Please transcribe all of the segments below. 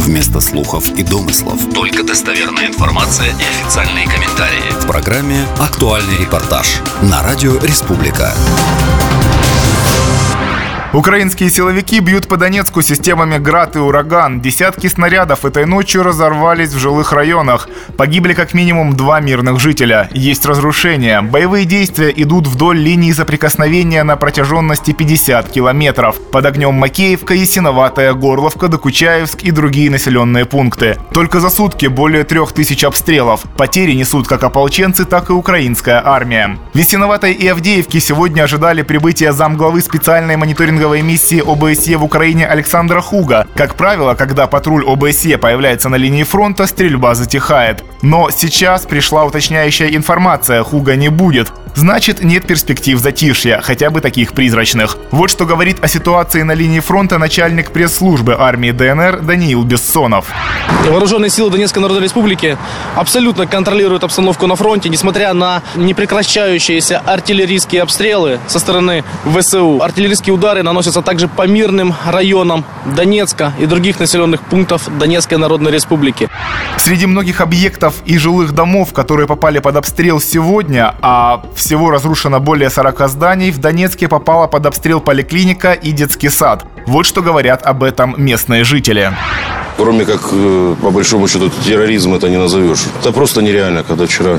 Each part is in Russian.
вместо слухов и домыслов. Только достоверная информация и официальные комментарии. В программе «Актуальный репортаж» на Радио Республика. Украинские силовики бьют по Донецку системами «Град» и «Ураган». Десятки снарядов этой ночью разорвались в жилых районах. Погибли как минимум 2 мирных жителя. Есть разрушения. Боевые действия идут вдоль линии соприкосновения на протяженности 50 километров. Под огнем Макеевка, Ясиноватая, Горловка, Докучаевск и другие населенные пункты. Только за сутки более 3000 обстрелов. Потери несут как ополченцы, так и украинская армия. В Ясиноватой и Авдеевке сегодня ожидали прибытия замглавы специальной мониторинговой миссии ОБСЕ в Украине Александра Хуга. Как правило, когда патруль ОБСЕ появляется на линии фронта, стрельба затихает. Но сейчас пришла уточняющая информация: Хуга не будет. Значит, нет перспектив затишья, хотя бы таких призрачных. Вот что говорит о ситуации на линии фронта начальник пресс-службы армии ДНР Даниил Бессонов. Вооруженные силы Донецкой Народной Республики абсолютно контролируют обстановку на фронте, несмотря на непрекращающиеся артиллерийские обстрелы со стороны ВСУ. Артиллерийские удары наносятся также по мирным районам Донецка и других населенных пунктов Донецкой Народной Республики. Среди многих объектов и жилых домов, которые попали под обстрел сегодня, а всего разрушено более 40 зданий, в Донецке попала под обстрел поликлиника и детский сад. Вот что говорят об этом местные жители. Кроме как, по большому счету, терроризм это не назовешь. Это просто нереально, когда вчера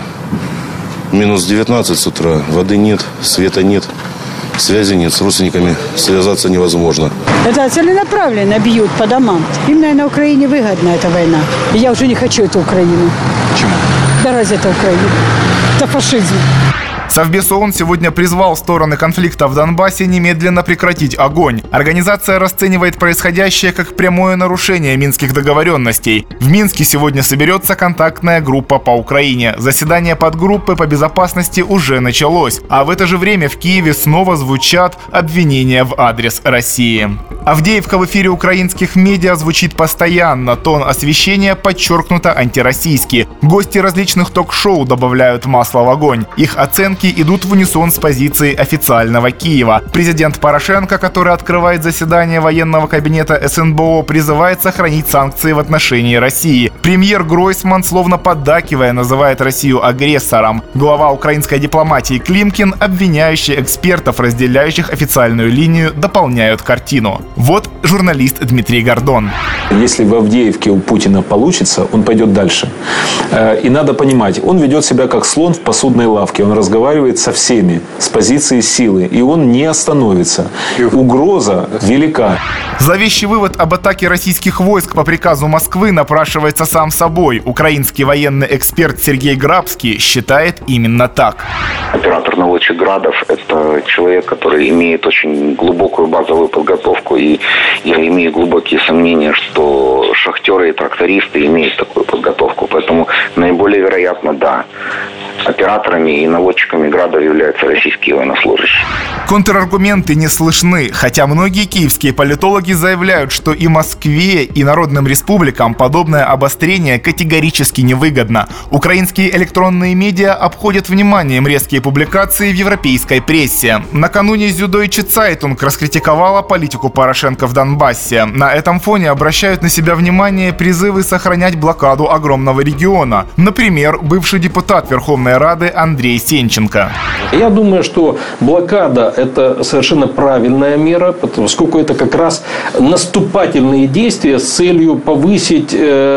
минус 19 с утра, воды нет, света нет, связи нет, с родственниками связаться невозможно. Это целенаправленно бьют по домам. Им, наверное, Украине выгодна эта война. Я уже не хочу эту Украину. Почему? Да разве это Украина? Это фашизм. Совбез ООН сегодня призвал стороны конфликта в Донбассе немедленно прекратить огонь. Организация расценивает происходящее как прямое нарушение минских договоренностей. В Минске сегодня соберется контактная группа по Украине. Заседание подгруппы по безопасности уже началось. А в это же время в Киеве снова звучат обвинения в адрес России. Авдеевка в эфире украинских медиа звучит постоянно. Тон освещения подчеркнуто антироссийский. Гости различных ток-шоу добавляют масла в огонь. Их оценки идут в унисон с позицией официального Киева. Президент Порошенко, который открывает заседание военного кабинета СНБО, призывает сохранить санкции в отношении России. Премьер Гройсман, словно поддакивая, называет Россию агрессором. Глава украинской дипломатии Климкин, обвиняющий экспертов, разделяющих официальную линию, дополняют картину. Вот журналист Дмитрий Гордон. Если в Авдеевке у Путина получится, он пойдет дальше. И надо понимать, он ведет себя как слон в посудной лавке. Он разговаривает со всеми с позиции силы. И он не остановится. Угроза велика. Зловещий вывод об атаке российских войск по приказу Москвы напрашивается сам собой. Украинский военный эксперт Сергей Грабский считает именно так. Оператор-наводчик «Градов» – это человек, который имеет очень глубокую базовую подготовку. И я имею глубокие сомнения, что шахтеры и трактористы имеют такую подготовку. Поэтому наиболее вероятно, да, операторами и наводчиками «Градов» являются российские военнослужащие. Контраргументы не слышны, хотя многие киевские политологи заявляют, что и Москве, и народным республикам подобное обострение категорически невыгодно. Украинские электронные медиа обходят вниманием резкие публикации в европейской прессе. Накануне Süddeutsche Zeitung раскритиковала политику Порошенко в Донбассе. На этом фоне обращают на себя внимание призывы сохранять блокаду огромного региона. Например, бывший депутат Верховной Рады Андрей Сенченко. Я думаю, что блокада – это совершенно правильная мера, поскольку это как раз наступательные действия с целью повысить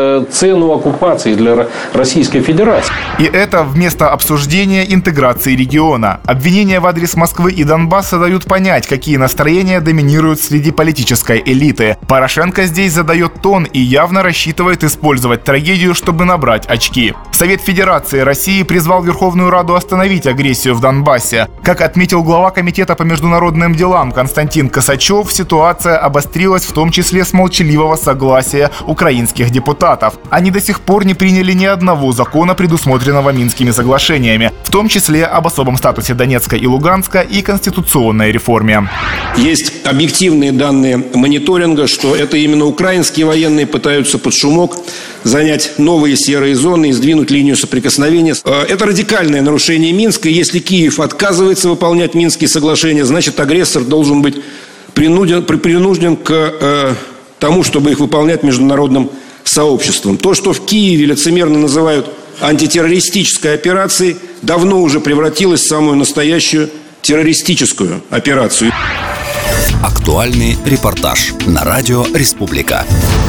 цену оккупации для Российской Федерации. И это вместо обсуждения интеграции региона. Обвинения в адрес Москвы и Донбасса дают понять, какие настроения доминируют среди политической элиты. Порошенко здесь задает тон и явно рассчитывает использовать трагедию, чтобы набрать очки. Совет Федерации России призвал Верховную Раду остановить агрессию в Донбассе. Как отметил глава Комитета по международным делам Константин Косачев, ситуация обострилась в том числе с молчаливого согласия украинских депутатов. Они до сих пор не приняли ни одного закона, предусмотренного Минскими соглашениями, в том числе об особом статусе Донецка и Луганска и конституционной реформе. Есть объективные данные мониторинга, что это именно украинские военные пытаются под шумок занять новые серые зоны и сдвинуть линию соприкосновения. Это радикальное нарушение Минска. Если Киев отказывается выполнять Минские соглашения, значит агрессор должен быть принужден к тому, чтобы их выполнять в международном сообществом. То, что в Киеве лицемерно называют антитеррористической операцией, давно уже превратилось в самую настоящую террористическую операцию. Актуальный репортаж на радио «Республика».